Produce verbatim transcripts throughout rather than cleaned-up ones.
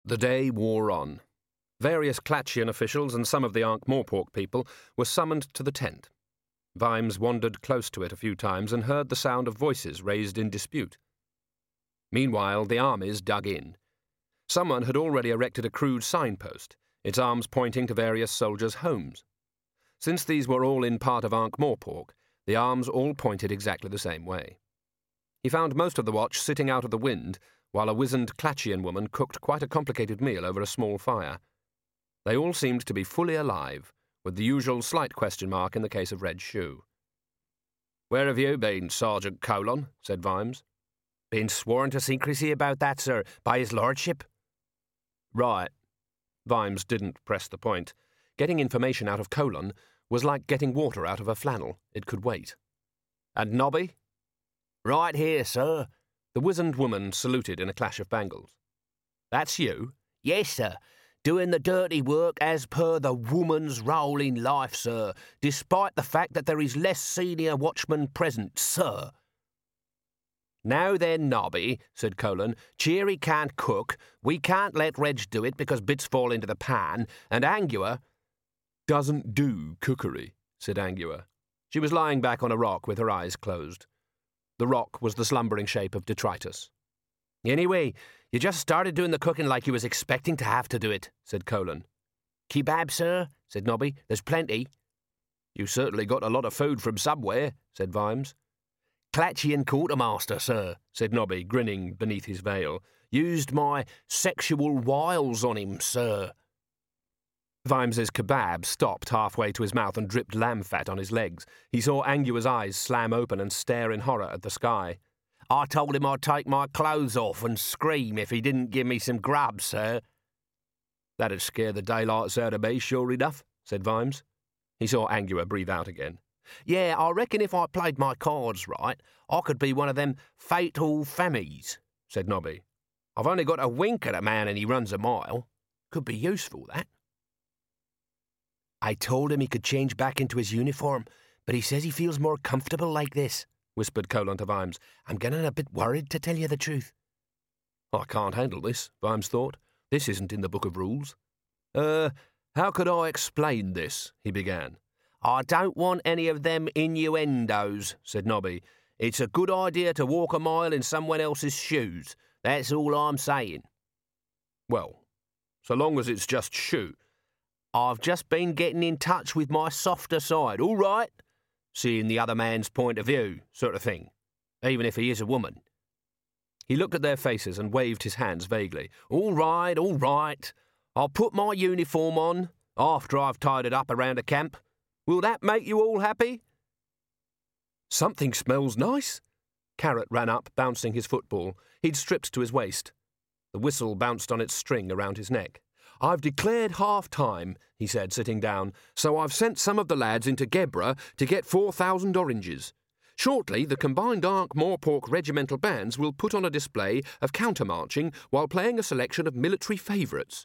The day wore on. Various Clatchian officials and some of the Ankh-Morpork people were summoned to the tent. Vimes wandered close to it a few times and heard the sound of voices raised in dispute. Meanwhile, the armies dug in. Someone had already erected a crude signpost, its arms pointing to various soldiers' homes. Since these were all in part of Ankh-Morpork, the arms all pointed exactly the same way. He found most of the watch sitting out of the wind, while a wizened Clatchian woman cooked quite a complicated meal over a small fire. They all seemed to be fully alive, with the usual slight question mark in the case of Red Shoe. "Where have you been, Sergeant Colon?" said Vimes. "Been sworn to secrecy about that, sir, by his lordship." "Right." Vimes didn't press the point. Getting information out of Colon was like getting water out of a flannel. It could wait. "And Nobby?" "Right here, sir." The wizened woman saluted in a clash of bangles. "That's you?" "Yes, sir. Doing the dirty work as per the woman's role in life, sir, despite the fact that there is less senior watchman present, sir." "Now then, Nobby," said Colon, "Cheery can't cook, we can't let Reg do it because bits fall into the pan, and Angua—" "Doesn't do cookery," said Angua. She was lying back on a rock with her eyes closed. The rock was the slumbering shape of detritus. "Anyway, you just started doing the cooking like you was expecting to have to do it," said Colon. "Kebab, sir?" said Nobby. "There's plenty." "You certainly got a lot of food from somewhere," said Vimes. "Clatchian quartermaster, sir," said Nobby, grinning beneath his veil. "Used my sexual wiles on him, sir." Vimes's kebab stopped halfway to his mouth and dripped lamb fat on his legs. He saw Angua's eyes slam open and stare in horror at the sky. "I told him I'd take my clothes off and scream if he didn't give me some grub, sir." "That'd scare the daylights out of me, sure enough," said Vimes. He saw Angua breathe out again. "Yeah, I reckon if I played my cards right, I could be one of them fatal femmies," said Nobby. "I've only got to wink at a man and he runs a mile. Could be useful, that." "I told him he could change back into his uniform, but he says he feels more comfortable like this," whispered Colon to Vimes. "I'm getting a bit worried, to tell you the truth." "I can't handle this," Vimes thought. "This isn't in the book of rules." Er, how could I explain this?" he began. "I don't want any of them innuendos," said Nobby. "It's a good idea to walk a mile in someone else's shoes. That's all I'm saying." "Well, so long as it's just shoe." "I've just been getting in touch with my softer side, all right? Seeing the other man's point of view, sort of thing, even if he is a woman." He looked at their faces and waved his hands vaguely. "All right, all right. I'll put my uniform on after I've tied it up around the camp. Will that make you all happy?" "Something smells nice." Carrot ran up, bouncing his football. He'd stripped to his waist. The whistle bounced on its string around his neck. "I've declared half-time," he said, sitting down, "so I've sent some of the lads into Gebra to get four thousand oranges. Shortly, the combined Ankh-Morpork regimental bands will put on a display of countermarching while playing a selection of military favourites."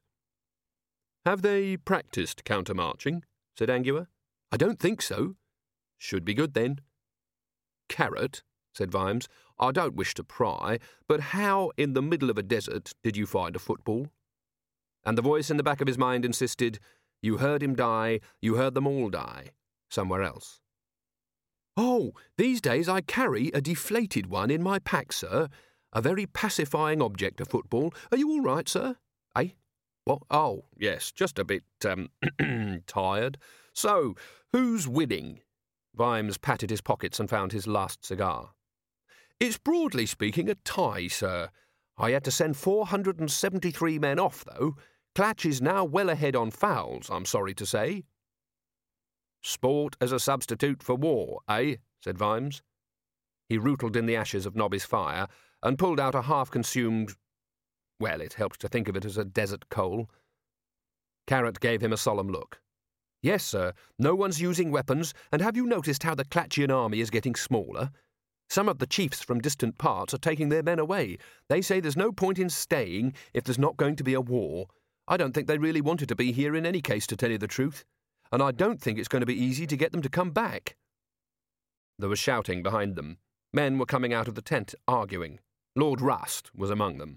"Have they practised countermarching?" said Angua. "I don't think so." "Should be good, then." "Carrot," said Vimes, "I don't wish to pry, but how in the middle of a desert did you find a football?" And the voice in the back of his mind insisted, "You heard him die, you heard them all die, somewhere else." "Oh, these days I carry a deflated one in my pack, sir. A very pacifying object, a football. Are you all right, sir?" "Eh? What? Oh, yes, just a bit, um, tired. So, who's winning?" Vimes patted his pockets and found his last cigar. "It's broadly speaking a tie, sir. I had to send four hundred and seventy-three men off, though. Clatch is now well ahead on fouls, I'm sorry to say." "Sport as a substitute for war, eh?" said Vimes. He rootled in the ashes of Nobby's fire and pulled out a half-consumed... well, it helped to think of it as a desert coal. Carrot gave him a solemn look. "Yes, sir, no one's using weapons, and have you noticed how the Clatchian army is getting smaller? Some of the chiefs from distant parts are taking their men away. They say there's no point in staying if there's not going to be a war. I don't think they really wanted to be here in any case, to tell you the truth. And I don't think it's going to be easy to get them to come back." There was shouting behind them. Men were coming out of the tent, arguing. Lord Rust was among them.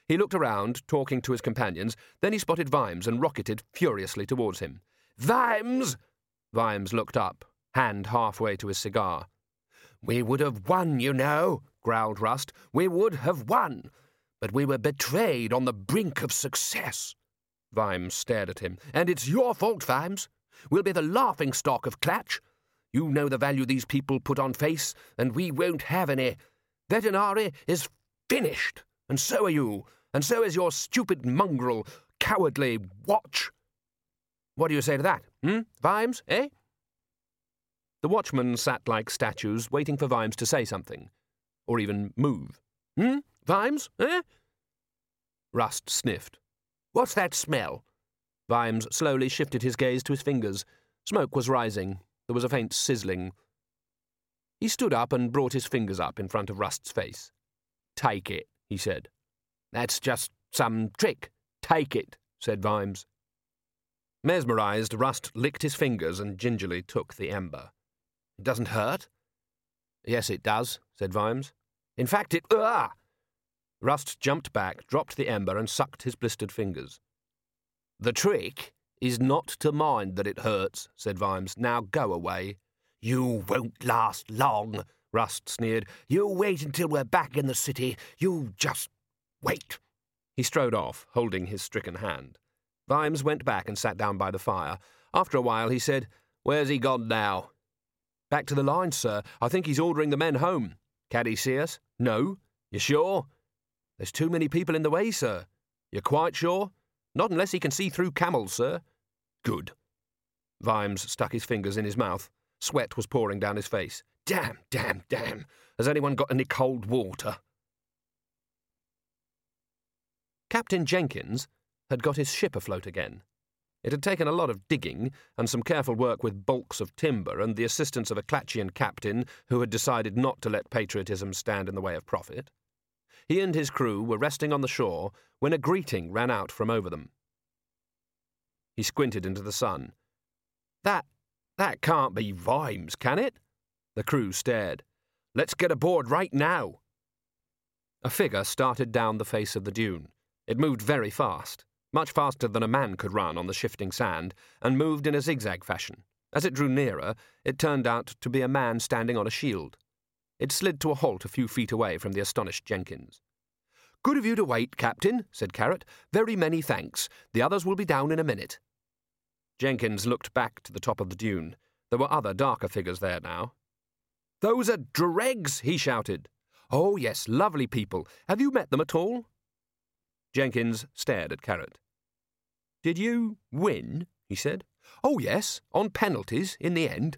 He looked around, talking to his companions, then he spotted Vimes and rocketed furiously towards him. "Vimes!" Vimes looked up, hand halfway to his cigar. "We would have won, you know," growled Rust. "We would have won. But we were betrayed on the brink of success." Vimes stared at him. "And it's your fault, Vimes. We'll be the laughing-stock of Clatch. You know the value these people put on face, and we won't have any. Vetinari is finished, and so are you, and so is your stupid mongrel, cowardly watch. What do you say to that, hmm, Vimes, eh?" The watchmen sat like statues, waiting for Vimes to say something, or even move. "Hmm, Vimes, eh?" Rust sniffed. "What's that smell?" Vimes slowly shifted his gaze to his fingers. Smoke was rising. There was a faint sizzling. He stood up and brought his fingers up in front of Rust's face. "Take it," he said. "That's just some trick. Take it," said Vimes. Mesmerized, Rust licked his fingers and gingerly took the ember. "It doesn't hurt?" "Yes, it does," said Vimes. "In fact, it... Ah!" Rust jumped back, dropped the ember, and sucked his blistered fingers. "The trick is not to mind that it hurts," said Vimes. "Now go away." "You won't last long," Rust sneered. "You wait until we're back in the city. You just wait." He strode off, holding his stricken hand. Vimes went back and sat down by the fire. After a while he said, "Where's he gone now?" "Back to the lines, sir. I think he's ordering the men home." "Can he see us?" "No." "You sure?" "There's too many people in the way, sir." "You're quite sure?" "Not unless he can see through camels, sir." "Good." Vimes stuck his fingers in his mouth. Sweat was pouring down his face. "Damn, damn, damn. Has anyone got any cold water?" Captain Jenkins had got his ship afloat again. It had taken a lot of digging and some careful work with bulks of timber and the assistance of a Clatchian captain who had decided not to let patriotism stand in the way of profit. He and his crew were resting on the shore when a greeting ran out from over them. He squinted into the sun. That, that can't be Vimes, can it?" The crew stared. "Let's get aboard right now." A figure started down the face of the dune. It moved very fast, much faster than a man could run on the shifting sand, and moved in a zigzag fashion. As it drew nearer, it turned out to be a man standing on a shield. It slid to a halt a few feet away from the astonished Jenkins. "Good of you to wait, Captain," said Carrot. "Very many thanks. The others will be down in a minute." Jenkins looked back to the top of the dune. There were other darker figures there now. "Those are dregs," he shouted. "Oh, yes, lovely people. Have you met them at all?" Jenkins stared at Carrot. "Did you win?" he said. "Oh, yes, on penalties, in the end."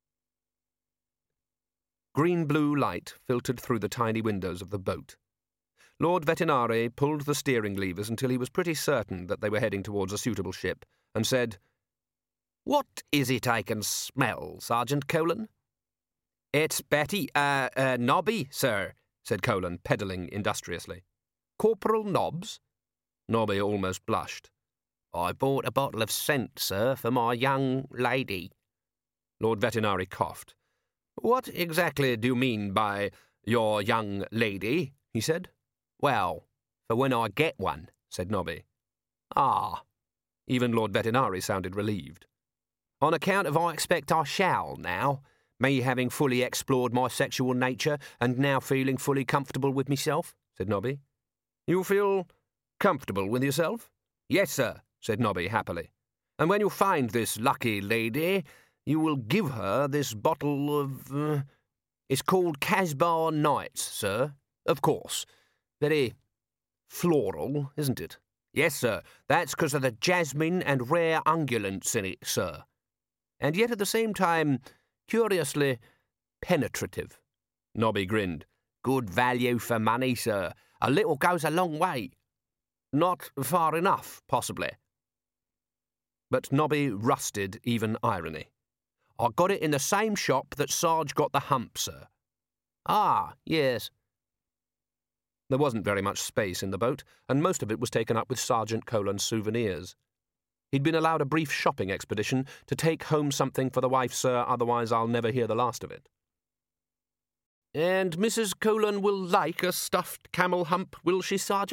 Green-blue light filtered through the tiny windows of the boat. Lord Vetinari pulled the steering levers until he was pretty certain that they were heading towards a suitable ship, and said, "What is it I can smell, Sergeant Colon?" "It's Betty, uh, uh, Nobby, sir," said Colon, pedalling industriously. "Corporal Nobbs?" Nobby almost blushed. "I bought a bottle of scent, sir, for my young lady." Lord Vetinari coughed. "What exactly do you mean by your young lady?" he said. "Well, for when I get one," said Nobby. "Ah." Even Lord Vetinari sounded relieved. "On account of I expect I shall now, me having fully explored my sexual nature and now feeling fully comfortable with myself," said Nobby. "You feel comfortable with yourself?" "Yes, sir," said Nobby happily. "And when you find this lucky lady, you will give her this bottle of... Uh, it's called Casbah Nights, sir. Of course. Very floral, isn't it?" "Yes, sir. That's because of the jasmine and rare ungulates in it, sir. And yet at the same time, curiously penetrative." Nobby grinned. "Good value for money, sir. A little goes a long way." "Not far enough, possibly." But Nobby rusted even irony. "I got it in the same shop that Sarge got the hump, sir." "Ah, yes." There wasn't very much space in the boat, and most of it was taken up with Sergeant Colon's souvenirs. He'd been allowed a brief shopping expedition to take home something for the wife, sir, otherwise I'll never hear the last of it. "And Missus Colon will like a stuffed camel hump, will she, Sergeant?"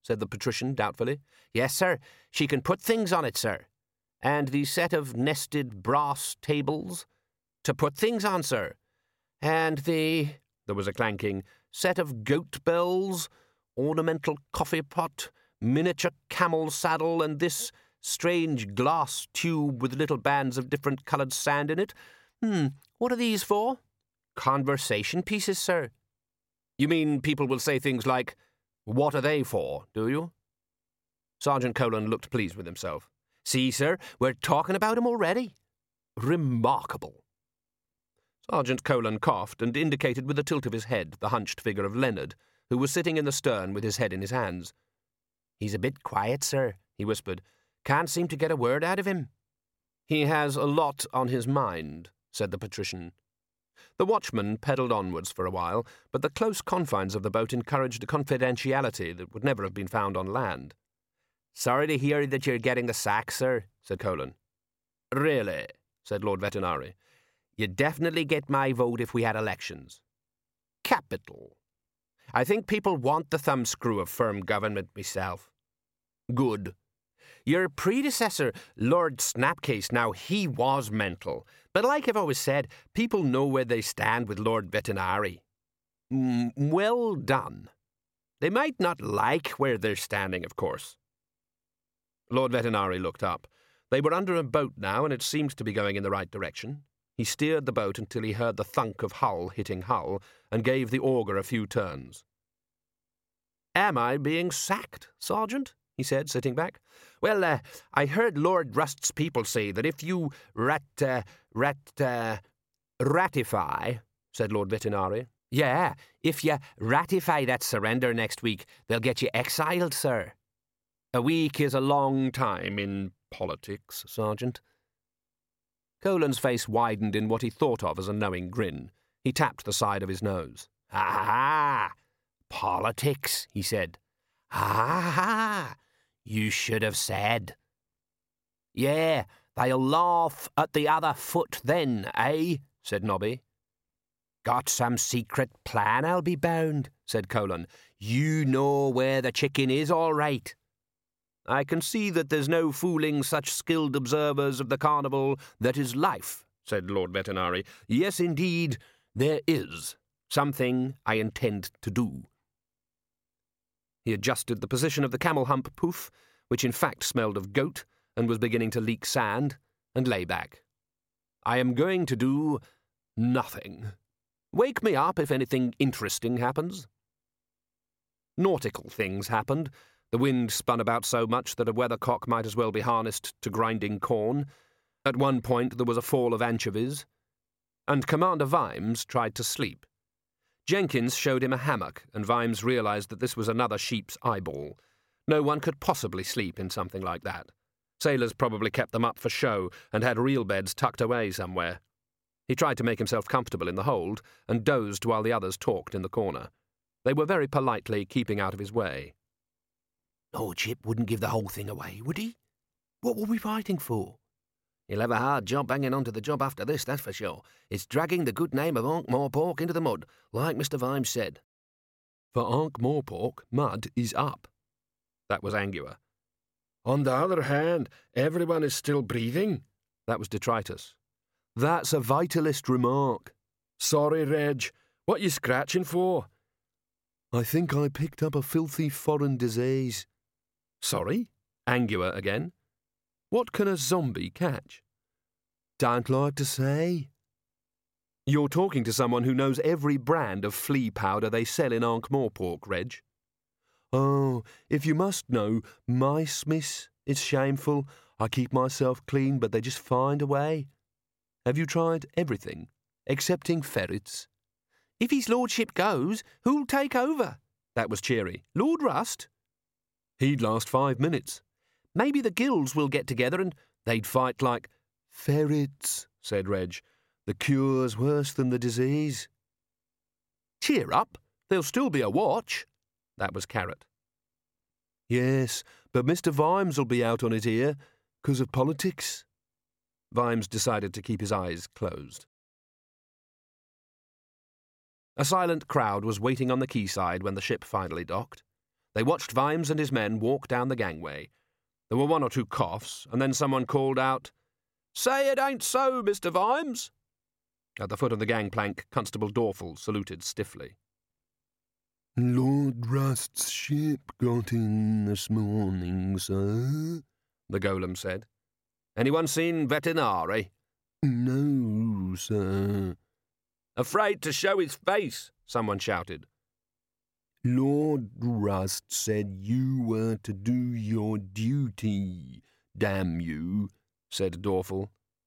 said the patrician doubtfully. Yes, sir. She can put things on it, sir. And the set of nested brass tables? To put things on, sir. And the, there was a clanking, set of goat bells, ornamental coffee pot, miniature camel saddle, and this strange glass tube with little bands of different coloured sand in it. Hmm, what are these for? Conversation pieces, sir. You mean people will say things like, what are they for, do you? Sergeant Colon looked pleased with himself. See, sir, we're talking about 'em already. Remarkable. Sergeant Colon coughed and indicated with a tilt of his head the hunched figure of Leonard, who was sitting in the stern with his head in his hands. He's a bit quiet, sir, he whispered. Can't seem to get a word out of him. He has a lot on his mind, said the patrician. The watchman pedalled onwards for a while, but the close confines of the boat encouraged a confidentiality that would never have been found on land. Sorry to hear that you're getting the sack, sir, said Colon. Really, said Lord Vetinari. You'd definitely get my vote if we had elections. Capital. I think people want the thumbscrew of firm government myself. Good. Your predecessor, Lord Snapcase, now he was mental, but like I've always said, people know where they stand with Lord Vetinari. Mm, well done. They might not like where they're standing, of course. Lord Vetinari looked up. They were under a boat now, and it seemed to be going in the right direction. He steered the boat until he heard the thunk of hull hitting hull, and gave the auger a few turns. Am I being sacked, Sergeant? He said, sitting back. Well, uh, I heard Lord Rust's people say that if you rat, uh, rat, uh, ratify, said Lord Vetinari. Yeah, if you ratify that surrender next week, they'll get you exiled, sir. A week is a long time in politics, Sergeant. Colon's face widened in what he thought of as a knowing grin. He tapped the side of his nose. Ah, politics, he said. Ah, you should have said. Yeah, they'll laugh at the other foot then, eh? Said Nobby. Got some secret plan, I'll be bound, said Colon. You know where the chicken is, all right. I can see that there's no fooling such skilled observers of the carnival that is life, said Lord Vetinari. Yes, indeed, there is something I intend to do. He adjusted the position of the camel hump poof, which in fact smelled of goat and was beginning to leak sand, and lay back. I am going to do nothing. Wake me up if anything interesting happens. Nautical things happened. The wind spun about so much that a weathercock might as well be harnessed to grinding corn. At one point there was a fall of anchovies, and Commander Vimes tried to sleep. Jenkins showed him a hammock, and Vimes realized that this was another sheep's eyeball. No one could possibly sleep in something like that. Sailors probably kept them up for show and had real beds tucked away somewhere. He tried to make himself comfortable in the hold and dozed while the others talked in the corner. They were very politely keeping out of his way. Lordship wouldn't give the whole thing away, would he? What were we fighting for? He'll have a hard job hanging on to the job after this, that's for sure. It's dragging the good name of Ankh-Morpork into the mud, like Mister Vimes said. For Ankh-Morpork, mud is up. That was Angua. On the other hand, everyone is still breathing. That was Detritus. That's a vitalist remark. Sorry, Reg. What you scratching for? I think I picked up a filthy foreign disease. Sorry? Angua again. What can a zombie catch? Don't like to say. You're talking to someone who knows every brand of flea powder they sell in Ankh-Morpork, Reg. Oh, if you must know, mice, miss. It's shameful. I keep myself clean, but they just find a way. Have you tried everything, excepting ferrets? If his lordship goes, who'll take over? That was cheery. Lord Rust? He'd last five minutes. Maybe the guilds will get together and they'd fight like ferrets, said Reg. The cure's worse than the disease. Cheer up. There'll still be a watch. That was Carrot. Yes, but Mister Vimes will be out on his ear, 'cause of politics. Vimes decided to keep his eyes closed. A silent crowd was waiting on the quayside when the ship finally docked. They watched Vimes and his men walk down the gangway. There were one or two coughs, and then someone called out, "Say it ain't so, Mister Vimes." At the foot of the gangplank, Constable Dorfel saluted stiffly. "Lord Rust's ship got in this morning, sir," the golem said. "Anyone seen Vetinari?" "No, sir." "Afraid to show his face," someone shouted. "Lord Rust said you were to do your duty, damn you," said Dorfel.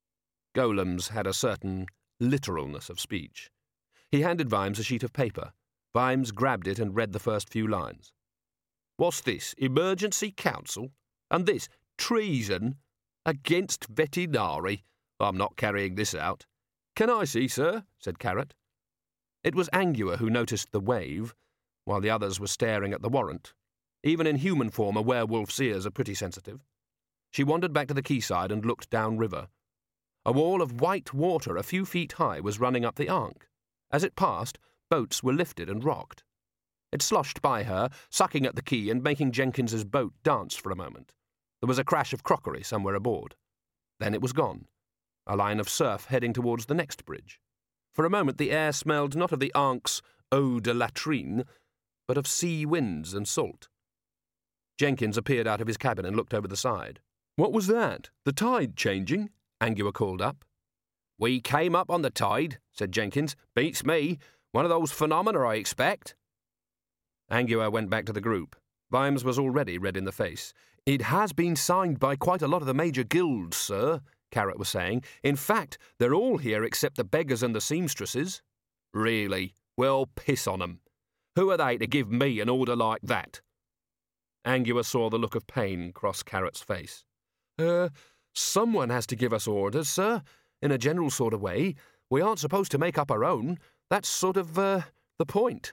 Golems had a certain literalness of speech. He handed Vimes a sheet of paper. Vimes grabbed it and read the first few lines. "What's this? Emergency council? And this? Treason? Against Vetinari? I'm not carrying this out." "Can I see, sir?" said Carrot. It was Angua who noticed the wave, while the others were staring at the warrant. Even in human form, a werewolf's ears are pretty sensitive. She wandered back to the quayside and looked downriver. A wall of white water a few feet high was running up the Ankh. As it passed, boats were lifted and rocked. It sloshed by her, sucking at the key and making Jenkins's boat dance for a moment. There was a crash of crockery somewhere aboard. Then it was gone, a line of surf heading towards the next bridge. For a moment the air smelled not of the Ankh's eau de latrine, but of sea winds and salt. Jenkins appeared out of his cabin and looked over the side. "What was that? The tide changing?" Angua called up. "We came up on the tide," said Jenkins. "Beats me. One of those phenomena, I expect." Angua went back to the group. Vimes was already red in the face. "It has been signed by quite a lot of the major guilds, sir," Carrot was saying. "In fact, they're all here except the beggars and the seamstresses." "Really? Well, piss on 'em. Who are they to give me an order like that?" Angua saw the look of pain cross Carrot's face. Er, someone has to give us orders, sir. In a general sort of way. We aren't supposed to make up our own. That's sort of, uh, the point."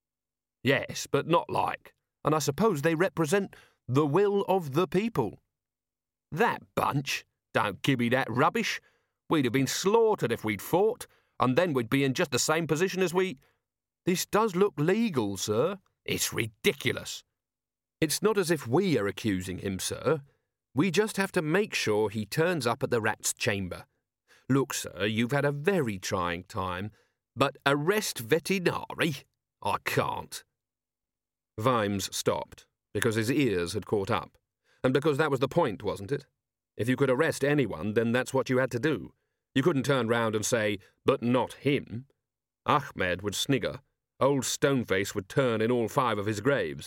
"Yes, but not like. And I suppose they represent the will of the people." "That bunch? Don't give me that rubbish. We'd have been slaughtered if we'd fought, and then we'd be in just the same position as we—" "This does look legal, sir." "It's ridiculous." "It's not as if we are accusing him, sir. We just have to make sure he turns up at the Rat's chamber. Look, sir, you've had a very trying time, but arrest Vetinari? I can't." Vimes stopped, because his ears had caught up, and because that was the point, wasn't it? If you could arrest anyone, then that's what you had to do. You couldn't turn round and say, "But not him." Ahmed would snigger. Old Stoneface would turn in all five of his graves.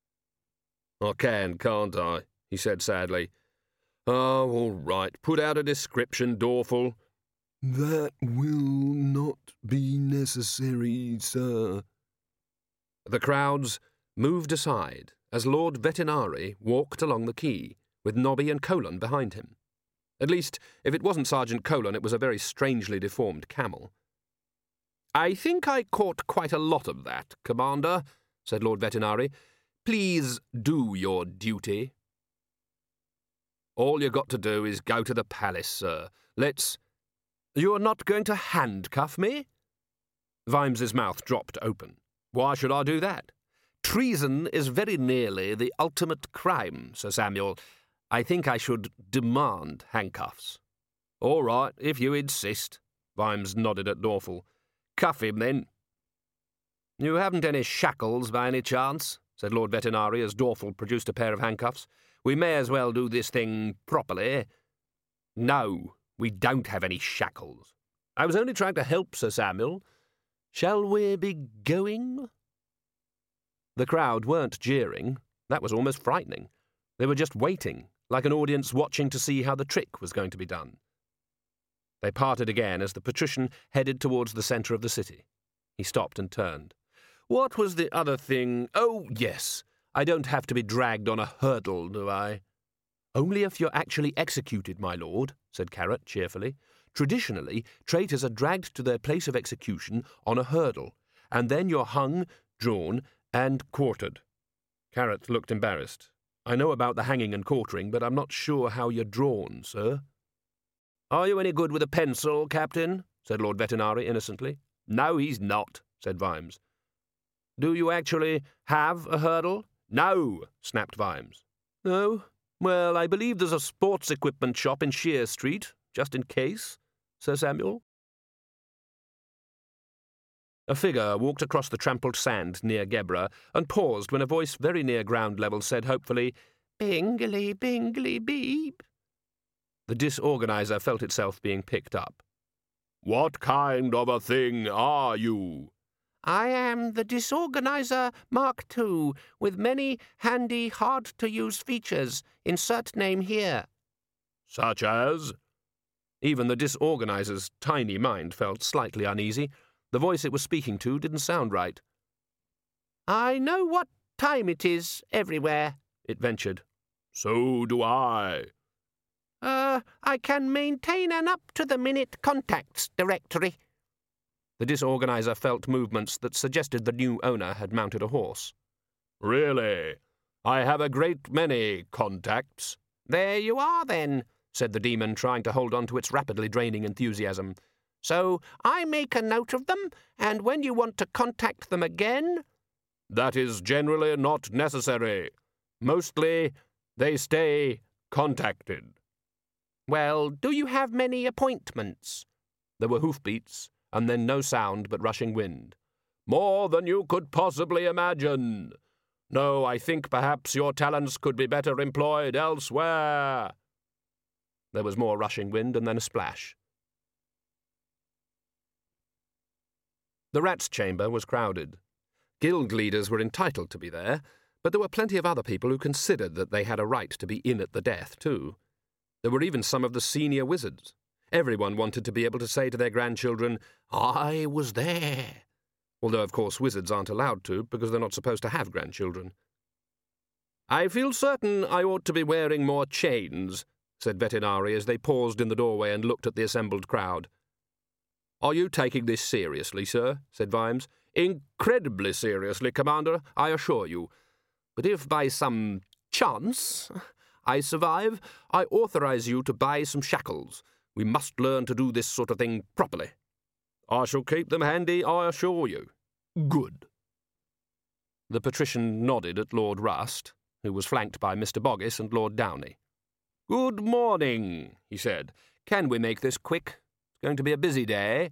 "I can, can't I?" he said sadly. "Oh, all right. Put out a description, Dorfel." "That will not be necessary, sir." The crowds moved aside as Lord Vetinari walked along the quay, with Nobby and Colon behind him. At least, if it wasn't Sergeant Colon, it was a very strangely deformed camel. "I think I caught quite a lot of that, Commander," said Lord Vetinari. "Please do your duty." "All you got to do is go to the palace, sir. Let's—" "You're not going to handcuff me?" Vimes's mouth dropped open. "Why should I do that?" "Treason is very nearly the ultimate crime, Sir Samuel. I think I should demand handcuffs." "All right, if you insist." Vimes nodded at Dorfel. "Cuff him, then." "You haven't any shackles, by any chance?" said Lord Vetinari as Dorfel produced a pair of handcuffs. "We may as well do this thing properly." "No, we don't have any shackles." "I was only trying to help, Sir Samuel. Shall we be going?" The crowd weren't jeering. That was almost frightening. They were just waiting, like an audience watching to see how the trick was going to be done. They parted again as the patrician headed towards the centre of the city. He stopped and turned. "What was the other thing? Oh, yes. I don't have to be dragged on a hurdle, do I?" "Only if you're actually executed, my lord," said Carrot cheerfully. "Traditionally, traitors are dragged to their place of execution on a hurdle, and then you're hung, drawn, and quartered." Carrot looked embarrassed. "I know about the hanging and quartering, but I'm not sure how you're drawn, sir." "Are you any good with a pencil, Captain?" said Lord Vetinari innocently. "No, he's not," said Vimes. "Do you actually have a hurdle?" No, snapped Vimes. Oh, well, I believe there's a sports equipment shop in Shear Street, just in case, Sir Samuel. A figure walked across the trampled sand near Gebra and paused when a voice very near ground level said hopefully, "Bingly, bingly, beep." The disorganizer felt itself being picked up. "What kind of a thing are you?" "I am the Disorganizer Mark two, with many handy, hard-to-use features. Insert name here." "Such as?" Even the disorganizer's tiny mind felt slightly uneasy. The voice it was speaking to didn't sound right. "I know what time it is everywhere," it ventured. "So do I." Uh, I can maintain an up-to-the-minute contacts directory." The disorganizer felt movements that suggested the new owner had mounted a horse. "Really? I have a great many contacts." "There you are, then," said the demon, trying to hold on to its rapidly draining enthusiasm. "So I make a note of them, and when you want to contact them again—" "That is generally not necessary. Mostly they stay contacted." "Well, do you have many appointments?" There were hoofbeats, and then no sound but rushing wind. "More than you could possibly imagine. No, I think perhaps your talents could be better employed elsewhere." There was more rushing wind and then a splash. The Rat's chamber was crowded. Guild leaders were entitled to be there, but there were plenty of other people who considered that they had a right to be in at the death, too. There were even some of the senior wizards. Everyone wanted to be able to say to their grandchildren, "I was there," although, of course, wizards aren't allowed to because they're not supposed to have grandchildren. "I feel certain I ought to be wearing more chains," said Vetinari as they paused in the doorway and looked at the assembled crowd. "Are you taking this seriously, sir?" said Vimes. "Incredibly seriously, Commander, I assure you. But if by some chance I survive, I authorize you to buy some shackles. We must learn to do this sort of thing properly." "I shall keep them handy, I assure you." "Good." The patrician nodded at Lord Rust, who was flanked by Mister Boggis and Lord Downey. "Good morning," he said. "Can we make this quick? It's going to be a busy day."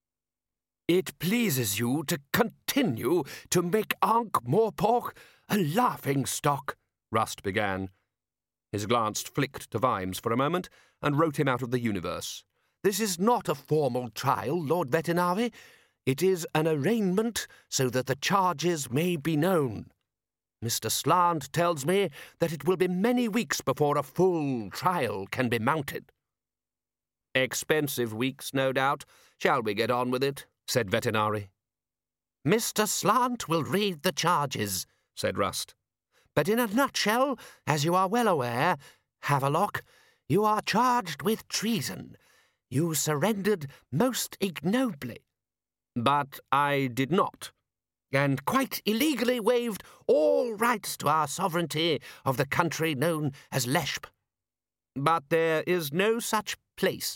"It pleases you to continue to make Ankh-Morpork a laughing-stock," Rust began. His glance flicked to Vimes for a moment and wrote him out of the universe. "This is not a formal trial, Lord Vetinari. It is an arraignment so that the charges may be known. Mister Slant tells me that it will be many weeks before a full trial can be mounted." "Expensive weeks, no doubt. Shall we get on with it?" said Vetinari. "Mister Slant will read the charges," said Rust. "But in a nutshell, as you are well aware, Havelock, you are charged with treason. You surrendered most ignobly." "But I did not." "And quite illegally waived all rights to our sovereignty of the country known as Leshp." "But there is no such place."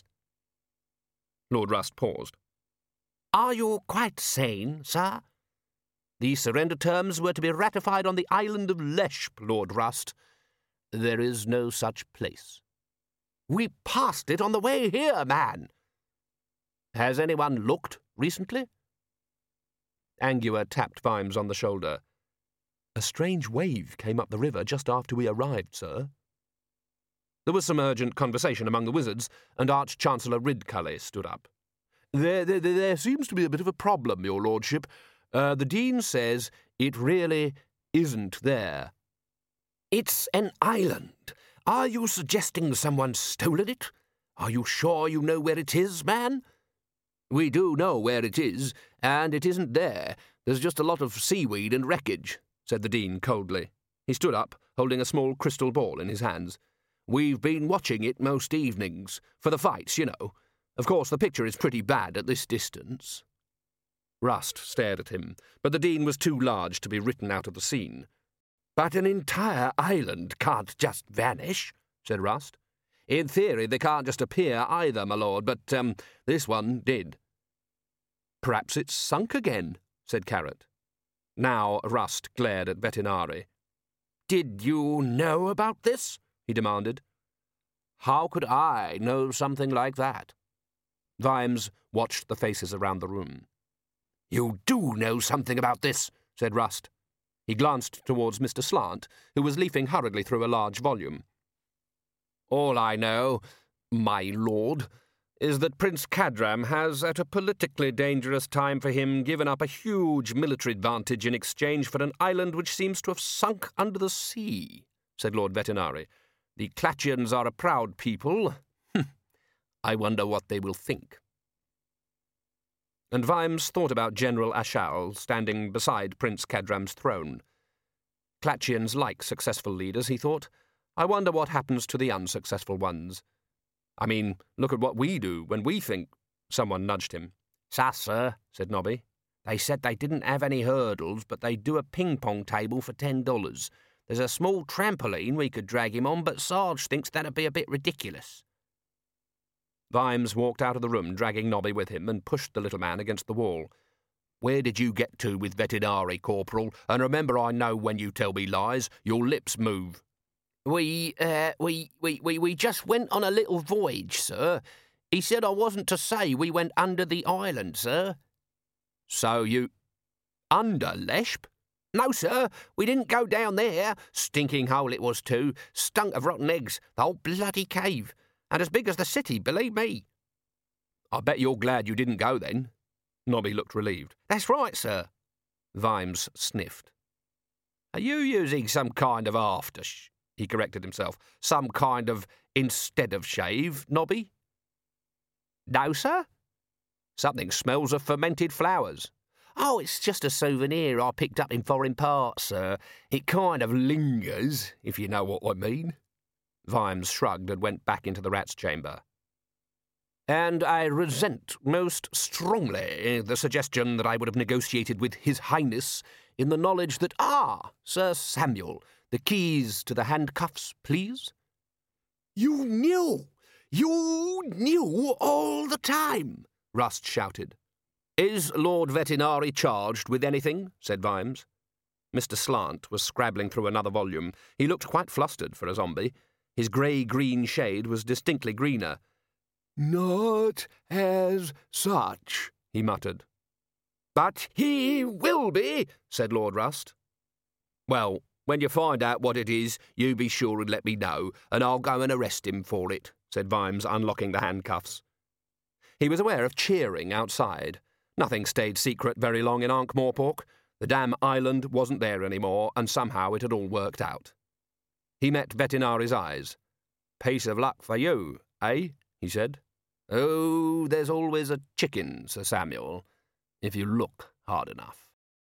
Lord Rust paused. "Are you quite sane, sir?" "The surrender terms were to be ratified on the island of Leshp, Lord Rust. There is no such place." "We passed it on the way here, man." "Has anyone looked recently?" Angua tapped Vimes on the shoulder. "A strange wave came up the river just after we arrived, sir." There was some urgent conversation among the wizards, and Arch-Chancellor Ridcully stood up. There, there, there seems to be a bit of a problem, your lordship. Uh, the Dean says it really isn't there." "It's an island. Are you suggesting someone's stolen it? Are you sure you know where it is, man?" "We do know where it is, and it isn't there. There's just a lot of seaweed and wreckage," said the Dean coldly. He stood up, holding a small crystal ball in his hands. "We've been watching it most evenings, for the fights, you know. Of course, the picture is pretty bad at this distance." Rust stared at him, but the Dean was too large to be written out of the scene. "But an entire island can't just vanish," said Rust. "In theory, they can't just appear either, my lord, but um, this one did." "Perhaps it's sunk again," said Carrot. Now Rust glared at Vetinari. Did you know about this? He demanded. How could I know something like that? Vimes watched the faces around the room. You do know something about this, said Rust. He glanced towards Mister Slant, who was leafing hurriedly through a large volume. All I know, my lord, is that Prince Cadram has, at a politically dangerous time for him, given up a huge military advantage in exchange for an island which seems to have sunk under the sea, said Lord Vetinari. The Clatchians are a proud people. I wonder what they will think. And Vimes thought about General Ashal standing beside Prince Cadram's throne. Clatchians like successful leaders, he thought. I wonder what happens to the unsuccessful ones. I mean, look at what we do when we think... Someone nudged him. Sir, sir, said Nobby. They said they didn't have any hurdles, but they'd do a ping-pong table for ten dollars. There's a small trampoline we could drag him on, but Sarge thinks that'd be a bit ridiculous. Vimes walked out of the room, dragging Nobby with him, and pushed the little man against the wall. Where did you get to with Vetinari, Corporal? And remember, I know when you tell me lies, your lips move. We, uh, we, we, we, we just went on a little voyage, sir. He said I wasn't to say we went under the island, sir. So you... Under, Leshp? No, sir, we didn't go down there. Stinking hole it was, too. Stunk of rotten eggs, the whole bloody cave. And as big as the city, believe me. I bet you're glad you didn't go, then. Nobby looked relieved. That's right, sir. Vimes sniffed. Are you using some kind of aftersh? He corrected himself. Some kind of instead of shave, Nobby? No, sir. Something smells of fermented flowers. Oh, it's just a souvenir I picked up in foreign parts, sir. It kind of lingers, if you know what I mean. Vimes shrugged and went back into the rat's chamber. And I resent most strongly the suggestion that I would have negotiated with His Highness in the knowledge that, ah, Sir Samuel, the keys to the handcuffs, please. You knew! You knew all the time! Rust shouted. Is Lord Vetinari charged with anything? Said Vimes. Mister Slant was scrabbling through another volume. He looked quite flustered for a zombie. His grey-green shade was distinctly greener. Not as such, he muttered. But he will be, said Lord Rust. Well, when you find out what it is, you be sure and let me know, and I'll go and arrest him for it, said Vimes, unlocking the handcuffs. He was aware of cheering outside. Nothing stayed secret very long in Ankh-Morpork. The damn island wasn't there anymore, and somehow it had all worked out. He met Vetinari's eyes. Piece of luck for you, eh? He said. Oh, there's always a chicken, Sir Samuel, if you look hard enough.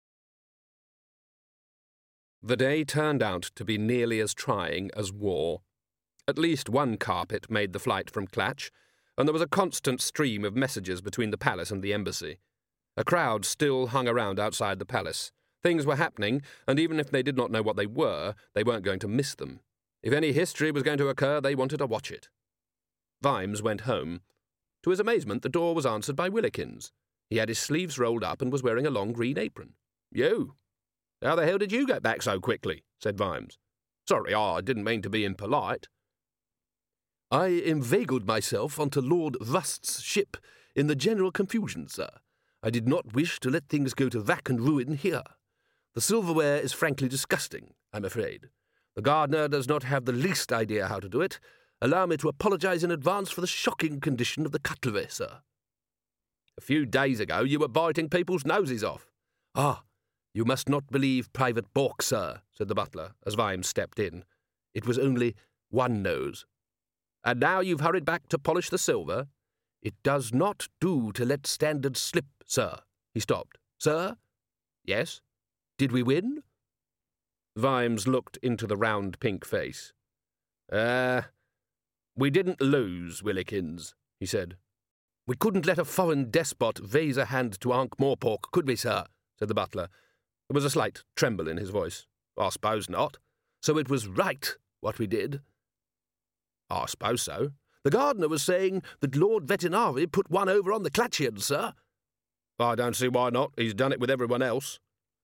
The day turned out to be nearly as trying as war. At least one carpet made the flight from Clatch, and there was a constant stream of messages between the palace and the embassy. A crowd still hung around outside the palace. Things were happening, and even if they did not know what they were, they weren't going to miss them. If any history was going to occur, they wanted to watch it. Vimes went home. To his amazement, the door was answered by Willikins. He had his sleeves rolled up and was wearing a long green apron. You? How the hell did you get back so quickly? Said Vimes. Sorry, I didn't mean to be impolite. I inveigled myself onto Lord Rust's ship in the general confusion, sir. I did not wish to let things go to rack and ruin here. The silverware is frankly disgusting, I'm afraid. The gardener does not have the least idea how to do it. Allow me to apologize in advance for the shocking condition of the cutlery, sir. A few days ago you were biting people's noses off. Ah, you must not believe Private Bork, sir, said the butler, as Vimes stepped in. It was only one nose. And now you've hurried back to polish the silver? It does not do to let standards slip, sir. He stopped. Sir? Yes? Did we win? Vimes looked into the round pink face. Ah, uh, we didn't lose, Willikins, he said. We couldn't let a foreign despot raise a hand to Ankh-Morpork, could we, sir? Said the butler. There was a slight tremble in his voice. I suppose not. So it was right, what we did. I suppose so. The gardener was saying that Lord Vetinari put one over on the Clatchians, sir. I don't see why not. He's done it with everyone else.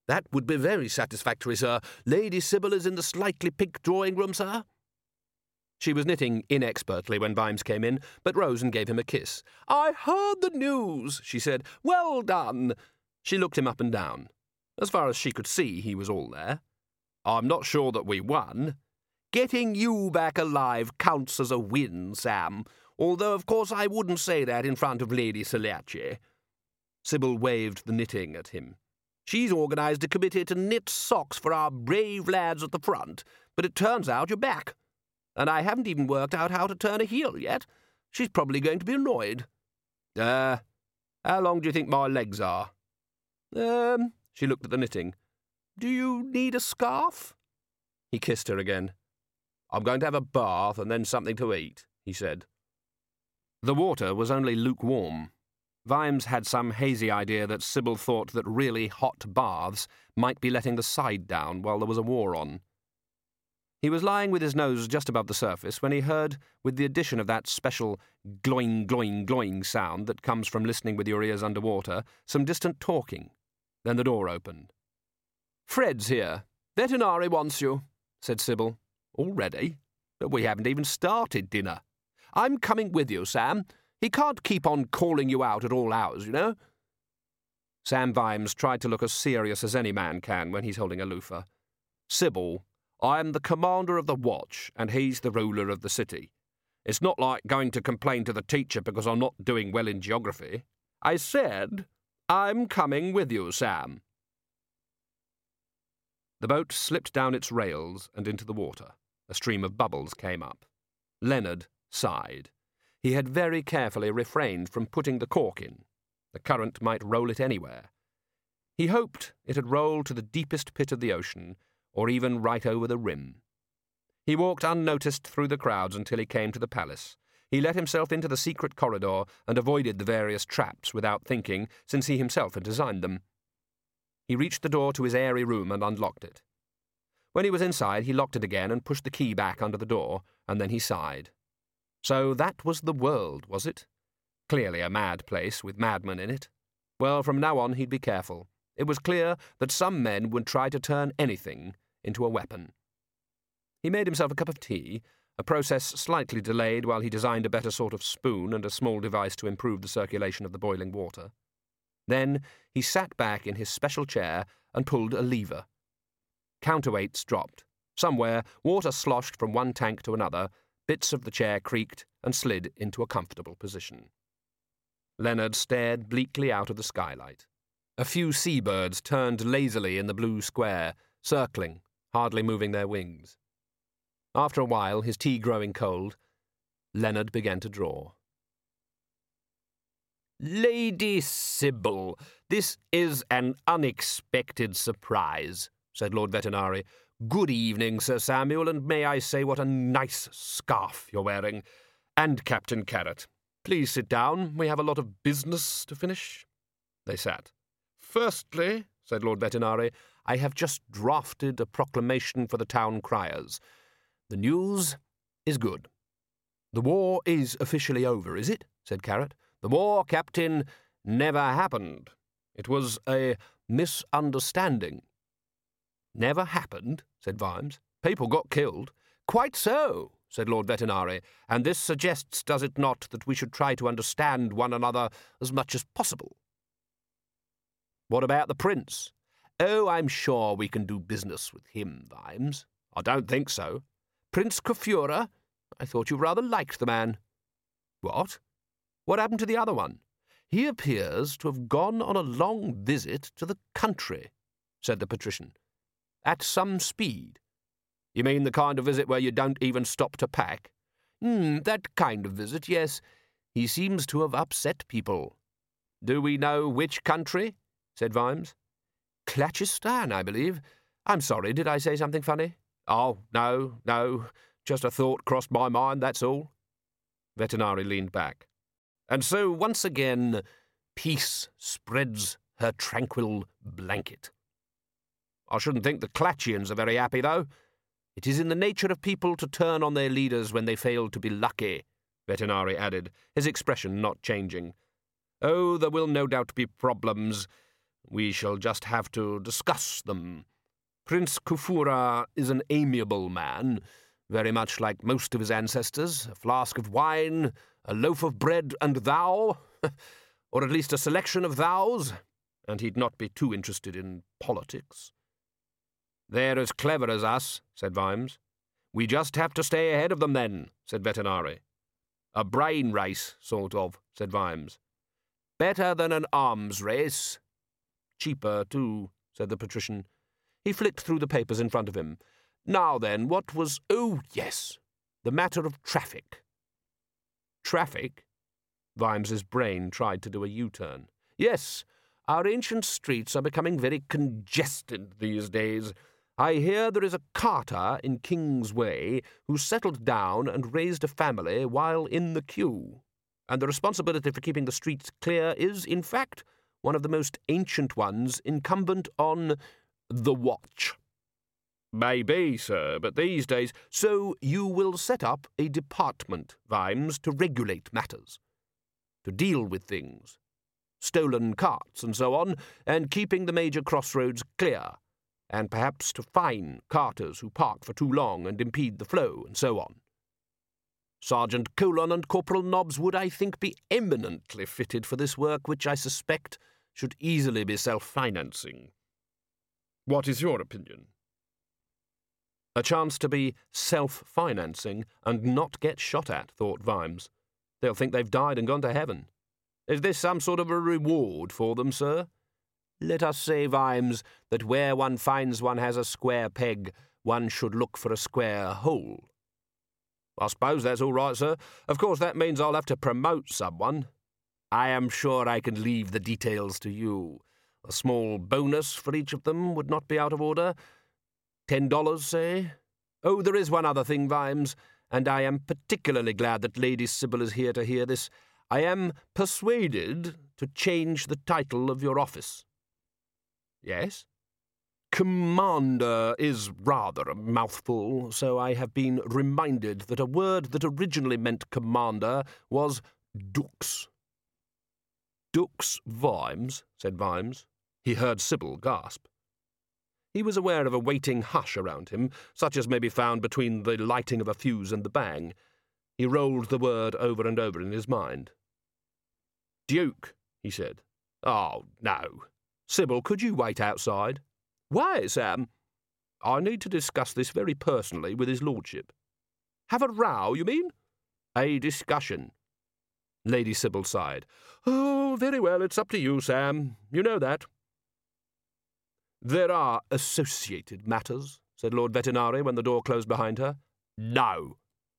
That would be very satisfactory, sir. Lady Sybil is in the slightly pink drawing-room, sir. She was knitting inexpertly when Vimes came in, but rose and gave him a kiss. I heard the news, she said. Well done. She looked him up and down. As far as she could see, he was all there. I'm not sure that we won. Getting you back alive counts as a win, Sam, although of course I wouldn't say that in front of Lady Salaci. Sybil waved the knitting at him. She's organised a committee to knit socks for our brave lads at the front, but it turns out you're back. And I haven't even worked out how to turn a heel yet. She's probably going to be annoyed. Uh, how long do you think my legs are? Um, she looked at the knitting. Do you need a scarf? He kissed her again. I'm going to have a bath and then something to eat, he said. The water was only lukewarm. Vimes had some hazy idea that Sybil thought that really hot baths might be letting the side down while there was a war on. He was lying with his nose just above the surface when he heard, with the addition of that special gloing, gloing, gloing sound that comes from listening with your ears underwater, some distant talking. Then the door opened. Fred's here. Vetinari wants you, said Sybil. Already? But we haven't even started dinner. I'm coming with you, Sam. He can't keep on calling you out at all hours, you know. Sam Vimes tried to look as serious as any man can when he's holding a loofah. Sybil, I am the commander of the watch, and he's the ruler of the city. It's not like going to complain to the teacher because I'm not doing well in geography. I said, I'm coming with you, Sam. The boat slipped down its rails and into the water. A stream of bubbles came up. Leonard sighed. He had very carefully refrained from putting the cork in. The current might roll it anywhere. He hoped it had rolled to the deepest pit of the ocean, or even right over the rim. He walked unnoticed through the crowds until he came to the palace. He let himself into the secret corridor and avoided the various traps without thinking, since he himself had designed them. He reached the door to his airy room and unlocked it. When he was inside, he locked it again and pushed the key back under the door, and then he sighed. So that was the world, was it? Clearly a mad place, with madmen in it. Well, from now on he'd be careful. It was clear that some men would try to turn anything into a weapon. He made himself a cup of tea, a process slightly delayed while he designed a better sort of spoon and a small device to improve the circulation of the boiling water. Then he sat back in his special chair and pulled a lever. Counterweights dropped. Somewhere, water sloshed from one tank to another, bits of the chair creaked and slid into a comfortable position. Leonard stared bleakly out of the skylight. A few seabirds turned lazily in the blue square, circling, hardly moving their wings. After a while, his tea growing cold, Leonard began to draw. Lady Sybil, this is an unexpected surprise, said Lord Vetinari. Good evening, Sir Samuel, and may I say what a nice scarf you're wearing. And Captain Carrot. Please sit down. We have a lot of business to finish. They sat. Firstly, said Lord Vetinari, I have just drafted a proclamation for the town criers. The news is good. The war is officially over, is it? Said Carrot. The war, Captain, never happened. It was a misunderstanding. Never happened, said Vimes. People got killed. Quite so, said Lord Vetinari, and this suggests, does it not, that we should try to understand one another as much as possible? What about the Prince? Oh, I'm sure we can do business with him, Vimes. I don't think so. Prince Kafura? I thought you rather liked the man. What? What happened to the other one? He appears to have gone on a long visit to the country, said the patrician. At some speed. You mean the kind of visit where you don't even stop to pack? Hmm, that kind of visit, yes. He seems to have upset people. Do we know which country? Said Vimes. Clachistan, I believe. I'm sorry, did I say something funny? Oh, no, no. Just a thought crossed my mind, that's all. Vetinari leaned back. And so, once again, peace spreads her tranquil blanket. I shouldn't think the Clatchians are very happy, though. It is in the nature of people to turn on their leaders when they fail to be lucky, Vetinari added, his expression not changing. Oh, there will no doubt be problems, We shall just have to discuss them. Prince Kufura is an amiable man, very much like most of his ancestors. A flask of wine, a loaf of bread and thou, or at least a selection of thous, and he'd not be too interested in politics. They're as clever as us, said Vimes. We just have to stay ahead of them then, said Vetinari. A brain race, sort of, said Vimes. Better than an arms race. Cheaper, too, said the patrician. He flicked through the papers in front of him. Now then, what was... Oh, yes, the matter of traffic. Traffic? Vimes's brain tried to do a U-turn. Yes, our ancient streets are becoming very congested these days. I hear there is a carter in Kingsway who settled down and raised a family while in the queue, and the responsibility for keeping the streets clear is, in fact, one of the most ancient ones incumbent on the watch. Maybe, sir, but these days... So you will set up a department, Vimes, to regulate matters, to deal with things, stolen carts and so on, and keeping the major crossroads clear, and perhaps to fine carters who park for too long and impede the flow, and so on. Sergeant Colon and Corporal Nobbs would, I think, be eminently fitted for this work, which I suspect should easily be self-financing. What is your opinion? A chance to be self-financing and not get shot at, thought Vimes. They'll think they've died and gone to heaven. Is this some sort of a reward for them, sir? Let us say, Vimes, that where one finds one has a square peg, one should look for a square hole. I suppose that's all right, sir. Of course, that means I'll have to promote someone. I am sure I can leave the details to you. A small bonus for each of them would not be out of order. Ten dollars, say? Oh, there is one other thing, Vimes, and I am particularly glad that Lady Sybil is here to hear this. I am persuaded to change the title of your office. Yes? Commander is rather a mouthful, so I have been reminded that a word that originally meant commander was dux. Dux Vimes, said Vimes. He heard Sybil gasp. He was aware of a waiting hush around him, such as may be found between the lighting of a fuse and the bang. He rolled the word over and over in his mind. Duke, he said. Oh, no. Sybil, could you wait outside? Why, Sam? I need to discuss this very personally with his lordship. Have a row, you mean? A discussion. Lady Sybil sighed. Oh, very well, it's up to you, Sam. You know that. There are associated matters, said Lord Vetinari when the door closed behind her. No.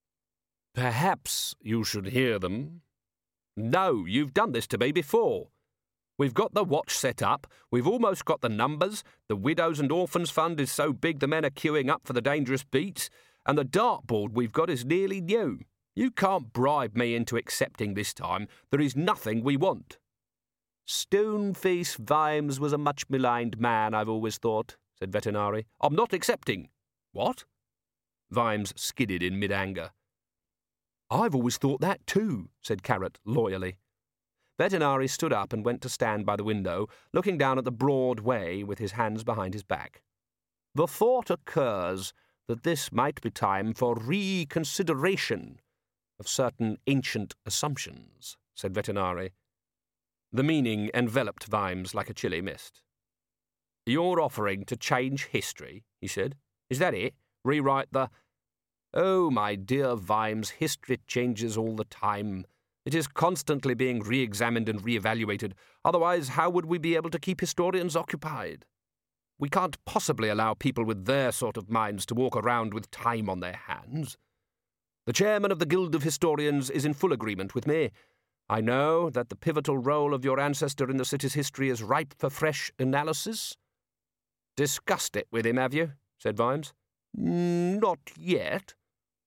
Perhaps you should hear them. No, you've done this to me before. We've got the watch set up, we've almost got the numbers, the Widows and Orphans Fund is so big the men are queuing up for the dangerous beats, and the dartboard we've got is nearly new. You can't bribe me into accepting this time. There is nothing we want. Stoneface Vimes was a much maligned man, I've always thought, said Vetinari. I'm not accepting. What? Vimes skidded in mid-anger. I've always thought that too, said Carrot loyally. Vetinari stood up and went to stand by the window, looking down at the broad way with his hands behind his back. The thought occurs that this might be time for reconsideration of certain ancient assumptions, said Vetinari. The meaning enveloped Vimes like a chilly mist. You're offering to change history, he said. Is that it? Rewrite the... Oh, my dear Vimes, history changes all the time. It is constantly being re-examined and re-evaluated. Otherwise, how would we be able to keep historians occupied? We can't possibly allow people with their sort of minds to walk around with time on their hands. The chairman of the Guild of Historians is in full agreement with me. I know that the pivotal role of your ancestor in the city's history is ripe for fresh analysis. Discussed it with him, have you? Said Vimes. Not yet.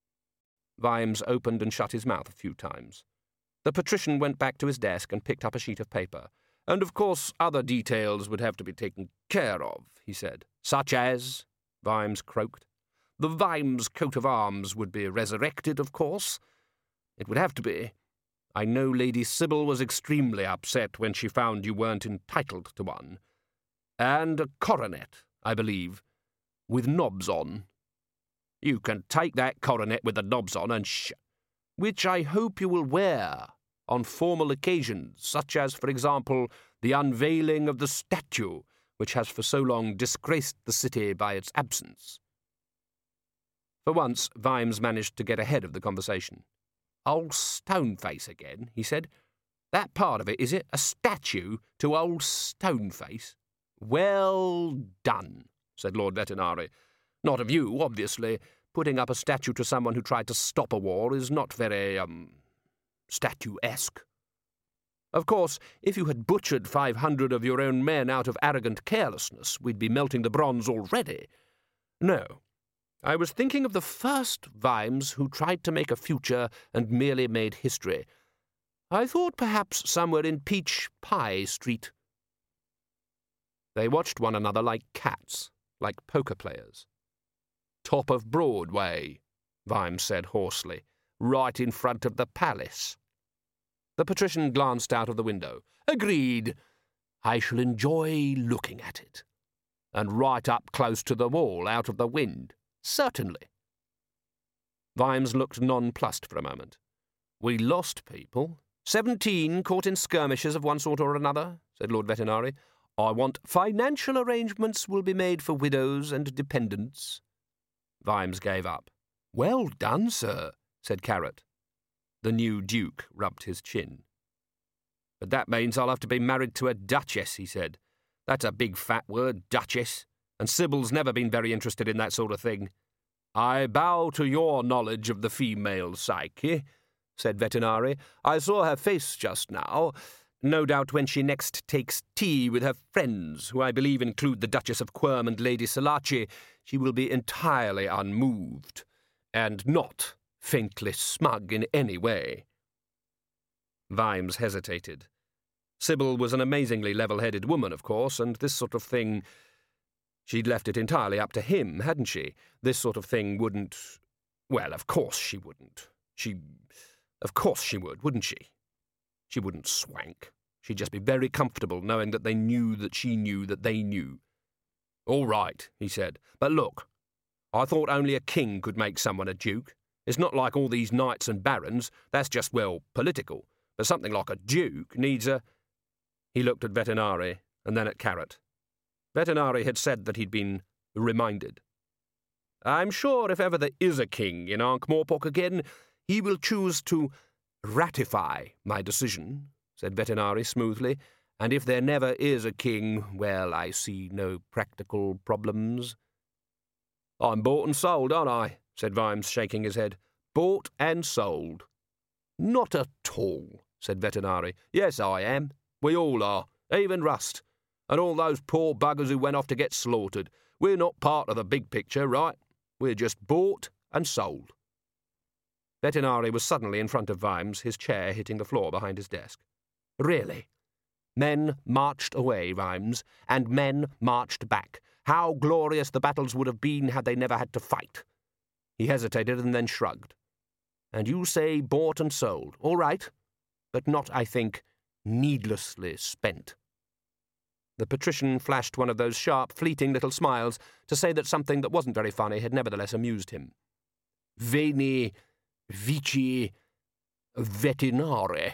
Vimes opened and shut his mouth a few times. The patrician went back to his desk and picked up a sheet of paper. And of course other details would have to be taken care of, he said. Such as? Vimes croaked. The Vimes coat of arms would be resurrected, of course. It would have to be. I know Lady Sybil was extremely upset when she found you weren't entitled to one. And a coronet, I believe, with knobs on. You can take that coronet with the knobs on and sh... which I hope you will wear on formal occasions, such as, for example, the unveiling of the statue which has for so long disgraced the city by its absence. For once, Vimes managed to get ahead of the conversation. Old Stoneface again, he said. That part of it, is it? A statue to old Stoneface? Well done, said Lord Vetinari. Not of you, obviously. Putting up a statue to someone who tried to stop a war is not very, um, statuesque. Of course, if you had butchered five hundred of your own men out of arrogant carelessness, we'd be melting the bronze already. No. I was thinking of the first Vimes who tried to make a future and merely made history. I thought perhaps somewhere in Peach Pie Street. They watched one another like cats, like poker players. Top of Broadway, Vimes said hoarsely, right in front of the palace. The patrician glanced out of the window. Agreed. I shall enjoy looking at it. And right up close to the wall, out of the wind. Certainly. Vimes looked nonplussed for a moment. We lost people. Seventeen caught in skirmishes of one sort or another, said Lord Vetinari. I want financial arrangements will be made for widows and dependents. Vimes gave up. Well done, sir, said Carrot. The new Duke rubbed his chin. But that means I'll have to be married to a duchess, he said. That's a big fat word, duchess, and Sybil's never been very interested in that sort of thing. I bow to your knowledge of the female psyche, said Vetinari. I saw her face just now. No doubt when she next takes tea with her friends, who I believe include the Duchess of Quirm and Lady Salaci, she will be entirely unmoved, and not faintly smug in any way. Vimes hesitated. Sybil was an amazingly level-headed woman, of course, and this sort of thing... She'd left it entirely up to him, hadn't she? This sort of thing wouldn't... Well, of course she wouldn't. She... Of course she would, wouldn't she? She wouldn't swank. She'd just be very comfortable knowing that they knew that she knew that they knew. All right, he said. But look, I thought only a king could make someone a duke. It's not like all these knights and barons. That's just, well, political. But something like a duke needs a... He looked at Vetinari and then at Carrot. Vetinari had said that he'd been reminded. I'm sure if ever there is a king in Ankh-Morpork again, he will choose to ratify my decision, said Vetinari smoothly, and if there never is a king, well, I see no practical problems. I'm bought and sold, aren't I? Said Vimes, shaking his head. Bought and sold. Not at all, said Vetinari. Yes, I am. We all are, even Rust, and all those poor buggers who went off to get slaughtered. We're not part of the big picture, right? We're just bought and sold. Vetinari was suddenly in front of Vimes, his chair hitting the floor behind his desk. Really? Men marched away, Vimes, and men marched back. How glorious the battles would have been had they never had to fight. He hesitated and then shrugged. And you say bought and sold. All right, but not, I think, needlessly spent. The patrician flashed one of those sharp, fleeting little smiles to say that something that wasn't very funny had nevertheless amused him. Veni... Vici Vetinari.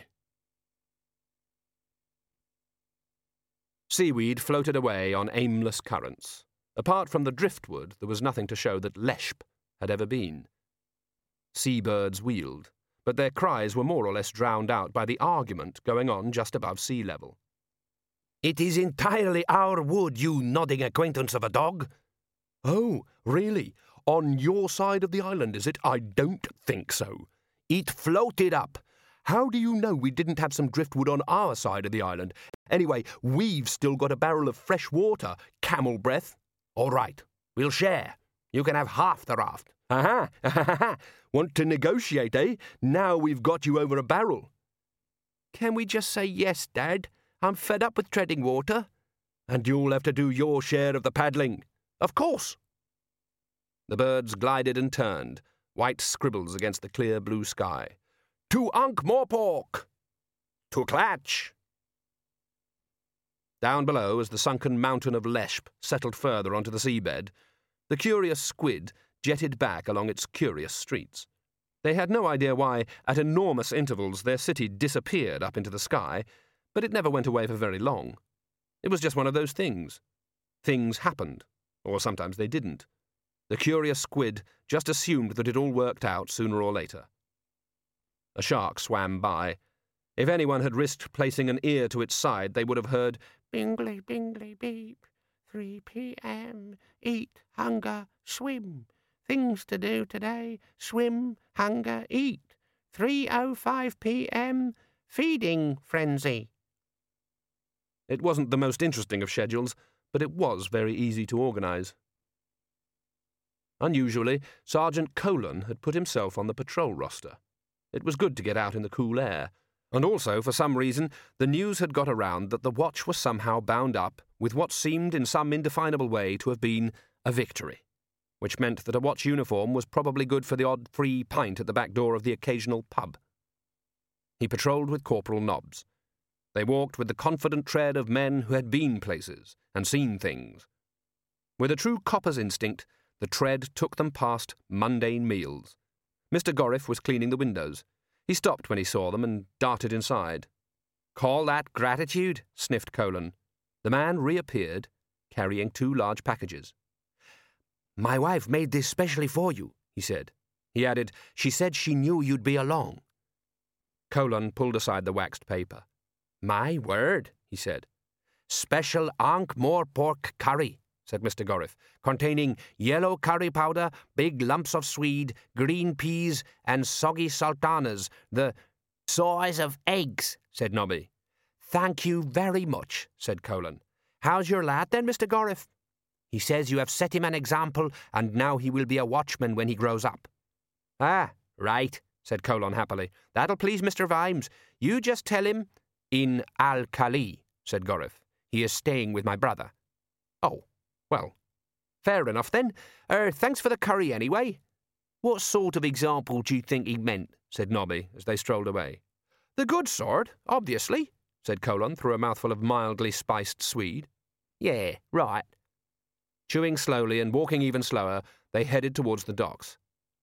Seaweed floated away on aimless currents. Apart from the driftwood, there was nothing to show that Leshp had ever been. Seabirds wheeled, but their cries were more or less drowned out by the argument going on just above sea level. It is entirely our wood, you nodding acquaintance of a dog. Oh, really? On your side of the island, is it? I don't think so. It floated up. How do you know we didn't have some driftwood on our side of the island? Anyway, we've still got a barrel of fresh water, camel breath. All right, we'll share. You can have half the raft. Aha, ha Want to negotiate, eh? Now we've got you over a barrel. Can we just say yes, Dad? I'm fed up with treading water. And you'll have to do your share of the paddling. Of course. The birds glided and turned, white scribbles against the clear blue sky. To Ankh-Morpork! To Clatch! Down below, as the sunken mountain of Lesp settled further onto the seabed, the curious squid jetted back along its curious streets. They had no idea why, at enormous intervals, their city disappeared up into the sky, but it never went away for very long. It was just one of those things. Things happened, or sometimes they didn't. The curious squid just assumed that it all worked out sooner or later. A shark swam by. If anyone had risked placing an ear to its side, they would have heard, "Bingly, bingly, beep, three p.m, eat, hunger, swim. Things to do today, swim, hunger, eat. three oh five p.m, feeding frenzy." It wasn't the most interesting of schedules, but it was very easy to organise. Unusually, Sergeant Colon had put himself on the patrol roster. It was good to get out in the cool air. And also, for some reason, the news had got around that the watch was somehow bound up with what seemed in some indefinable way to have been a victory, which meant that a watch uniform was probably good for the odd free pint at the back door of the occasional pub. He patrolled with Corporal Nobbs. They walked with the confident tread of men who had been places and seen things. With a true copper's instinct, the tread took them past mundane meals. Mister Gorriff was cleaning the windows. He stopped when he saw them and darted inside. "Call that gratitude?" sniffed Colon. The man reappeared, carrying two large packages. "My wife made this specially for you," he said. He added, "She said she knew you'd be along." Colon pulled aside the waxed paper. "My word," he said. "Special Ankh-Mor pork curry," said Mister Gorriff, "containing yellow curry powder, big lumps of swede, green peas, and soggy sultanas, the—" "Size of eggs," said Nobby. "Thank you very much," said Colon. "How's your lad then, Mister Gorriff?" "He says you have set him an example, and now he will be a watchman when he grows up." "Ah, right," said Colon happily. "That'll please Mister Vimes. You just tell him—" "In Al-Khali," said Gorriff. "He is staying with my brother." "Oh. Well, fair enough then. Er, thanks for the curry anyway." "What sort of example do you think he meant?" said Nobby, as they strolled away. "The good sort, obviously," said Colon through a mouthful of mildly spiced swede. "Yeah, right." Chewing slowly and walking even slower, they headed towards the docks.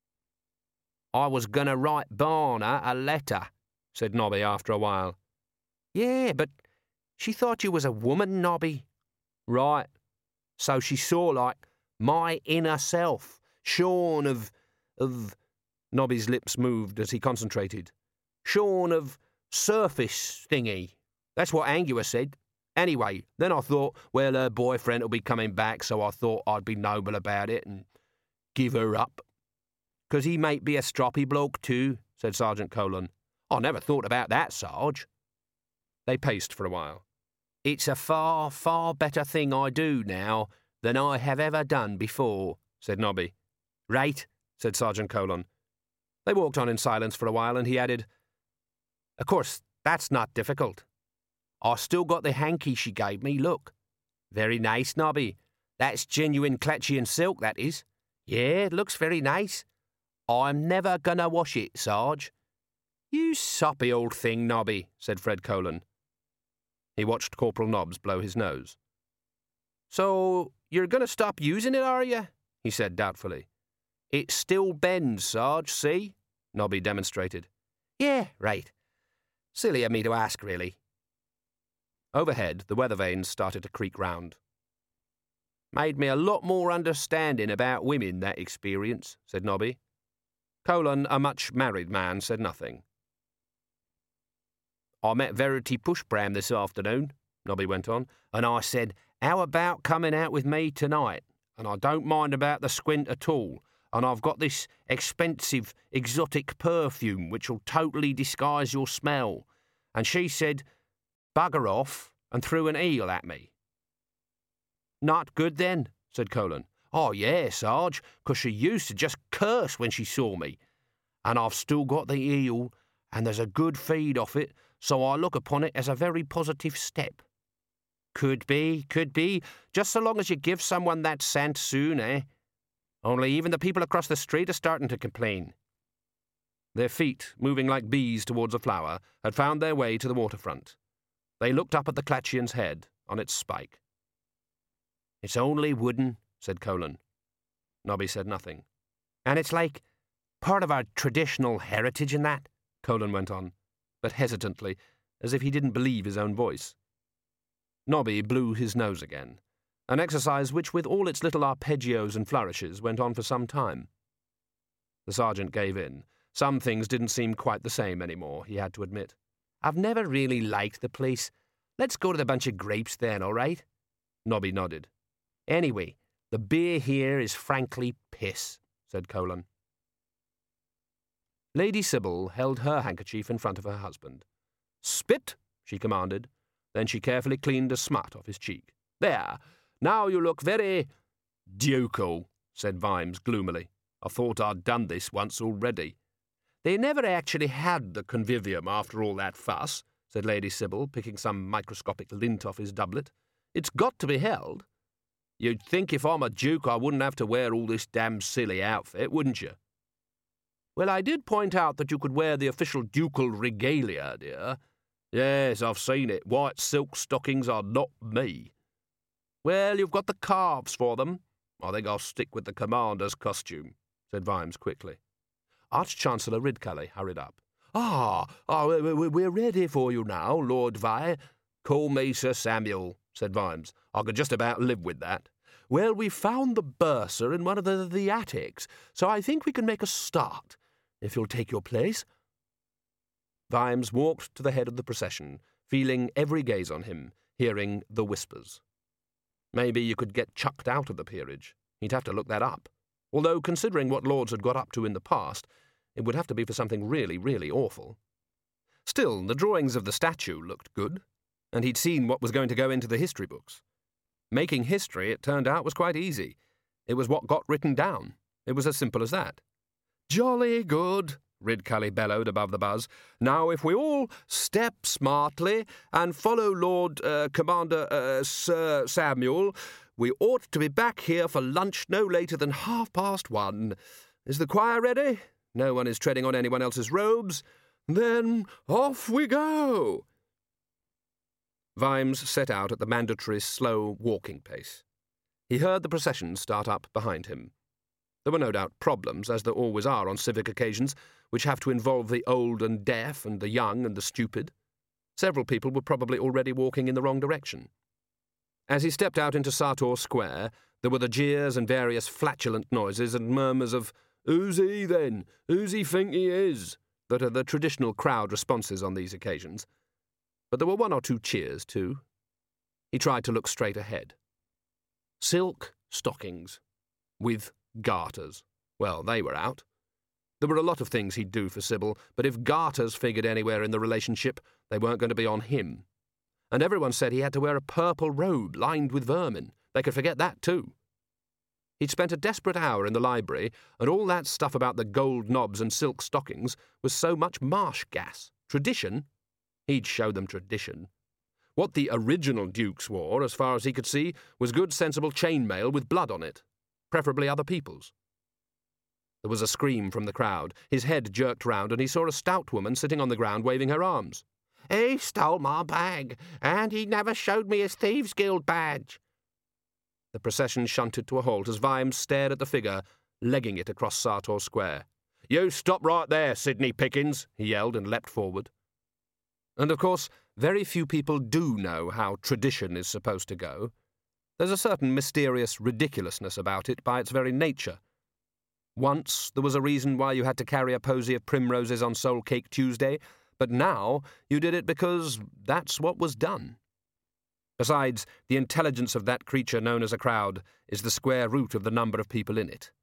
"I was gonna write Barna a letter," said Nobby after a while. "Yeah, but she thought you was a woman, Nobby." "Right. So she saw, like, my inner self, shorn of, of—" Nobby's lips moved as he concentrated. "Shorn of surface thingy. That's what Angua said. Anyway, then I thought, well, her boyfriend will be coming back, so I thought I'd be noble about it and give her up." "'Cause he might be a stroppy bloke too," said Sergeant Colon. "I never thought about that, Sarge." They paced for a while. "It's a far, far better thing I do now than I have ever done before," said Nobby. "Right," said Sergeant Colon. They walked on in silence for a while, and he added, "Of course, that's not difficult. I still got the hanky she gave me, look. Very nice, Nobby. That's genuine Clatchian silk, that is. Yeah, it looks very nice. I'm never gonna wash it, Sarge." "You soppy old thing, Nobby," said Fred Colon. He watched Corporal Nobbs blow his nose. "So, you're going to stop using it, are you?" he said doubtfully. "It still bends, Sarge, see?" Nobby demonstrated. "Yeah, right. Silly of me to ask, really." Overhead, the weather vanes started to creak round. "Made me a lot more understanding about women, that experience," said Nobby. Colon, a much married man, said nothing. "I met Verity Pushbram this afternoon," Nobby went on, "and I said, 'How about coming out with me tonight? And I don't mind about the squint at all, and I've got this expensive, exotic perfume which'll totally disguise your smell.' And she said, 'Bugger off,' and threw an eel at me." "Not good then?" said Colon. "Oh, yeah, Sarge, 'cause she used to just curse when she saw me. And I've still got the eel, and there's a good feed off it, so I look upon it as a very positive step." "Could be, could be, just so long as you give someone that scent soon, eh? Only even the people across the street are starting to complain." Their feet, moving like bees towards a flower, had found their way to the waterfront. They looked up at the Clatchian's head, on its spike. "It's only wooden," said Colin. Nobby said nothing. "And it's like part of our traditional heritage and that," Colin went on, but hesitantly, as if he didn't believe his own voice. Nobby blew his nose again, an exercise which, with all its little arpeggios and flourishes, went on for some time. The sergeant gave in. Some things didn't seem quite the same anymore, he had to admit. "I've never really liked the place. Let's go to the Bunch of Grapes then, all right?" Nobby nodded. "Anyway, the beer here is frankly piss," said Colin. Lady Sybil held her handkerchief in front of her husband. "Spit," she commanded. Then she carefully cleaned a smut off his cheek. "There. Now you look very ducal," said Vimes gloomily. "I thought I'd done this once already." "They never actually had the convivium after all that fuss," said Lady Sybil, picking some microscopic lint off his doublet. "It's got to be held. You'd think if I'm a duke I wouldn't have to wear all this damn silly outfit, wouldn't you?" "Well, I did point out that you could wear the official ducal regalia, dear." "Yes, I've seen it. White silk stockings are not me." "Well, you've got the calves for them." "I think I'll stick with the commander's costume," said Vimes quickly. Arch-Chancellor Ridcully hurried up. Ah, oh, we're ready for you now, Lord Vi." "Call me Sir Samuel," said Vimes. "I could just about live with that." "Well, we found the bursar in one of the, the attics, so I think we can make a start, if you'll take your place." Vimes walked to the head of the procession, feeling every gaze on him, hearing the whispers. Maybe you could get chucked out of the peerage. He'd have to look that up. Although, considering what lords had got up to in the past, it would have to be for something really, really awful. Still, the drawings of the statue looked good, and he'd seen what was going to go into the history books. Making history, it turned out, was quite easy. It was what got written down. It was as simple as that. "Jolly good," Ridcully bellowed above the buzz. "Now, if we all step smartly and follow Lord uh, Commander uh, Sir Samuel, we ought to be back here for lunch no later than half past one. Is the choir ready? No one is treading on anyone else's robes. Then off we go." Vimes set out at the mandatory slow walking pace. He heard the procession start up behind him. There were no doubt problems, as there always are on civic occasions, which have to involve the old and deaf and the young and the stupid. Several people were probably already walking in the wrong direction. As he stepped out into Sartor Square, there were the jeers and various flatulent noises and murmurs of, "Who's he, then? Who's he think he is?" that are the traditional crowd responses on these occasions. But there were one or two cheers, too. He tried to look straight ahead. Silk stockings. With garters. Well, they were out. There were a lot of things he'd do for Sybil, but if garters figured anywhere in the relationship, they weren't going to be on him. And everyone said he had to wear a purple robe lined with vermin. They could forget that, too. He'd spent a desperate hour in the library, and all that stuff about the gold knobs and silk stockings was so much marsh gas. Tradition? He'd show them tradition. What the original dukes wore, as far as he could see, was good, sensible chainmail with blood on it, preferably other people's. There was a scream from the crowd. His head jerked round, and he saw a stout woman sitting on the ground waving her arms. "He stole my bag, and he never showed me his Thieves' Guild badge." The procession shunted to a halt as Vimes stared at the figure, legging it across Sartor Square. "You stop right there, Sidney Pickens," he yelled and leapt forward. And, of course, very few people do know how tradition is supposed to go. There's a certain mysterious ridiculousness about it by its very nature. Once there was a reason why you had to carry a posy of primroses on Soul Cake Tuesday, but now you did it because that's what was done. Besides, the intelligence of that creature known as a crowd is the square root of the number of people in it.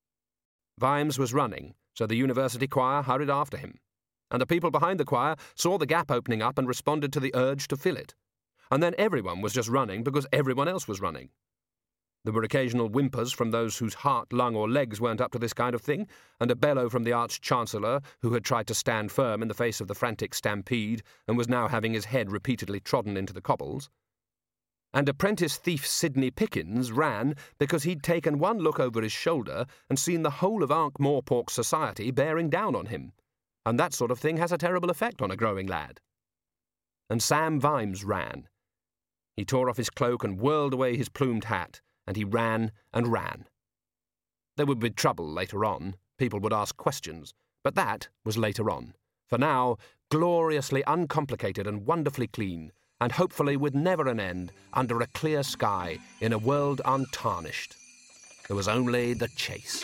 Vimes was running, so the university choir hurried after him, and the people behind the choir saw the gap opening up and responded to the urge to fill it. And then everyone was just running because everyone else was running. There were occasional whimpers from those whose heart, lung, or legs weren't up to this kind of thing, and a bellow from the Arch-Chancellor, who had tried to stand firm in the face of the frantic stampede and was now having his head repeatedly trodden into the cobbles. And apprentice thief Sidney Pickens ran because he'd taken one look over his shoulder and seen the whole of Ankh-Morpork society bearing down on him. And that sort of thing has a terrible effect on a growing lad. And Sam Vimes ran. He tore off his cloak and whirled away his plumed hat, and he ran and ran. There would be trouble later on. People would ask questions, but that was later on. For now, gloriously uncomplicated and wonderfully clean, and hopefully with never an end, under a clear sky, in a world untarnished. There was only the chase.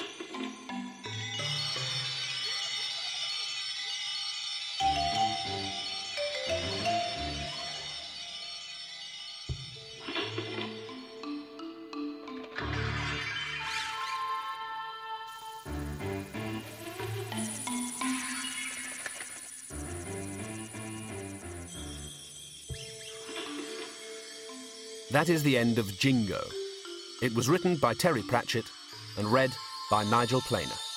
That is the end of Jingo. It was written by Terry Pratchett and read by Nigel Planer.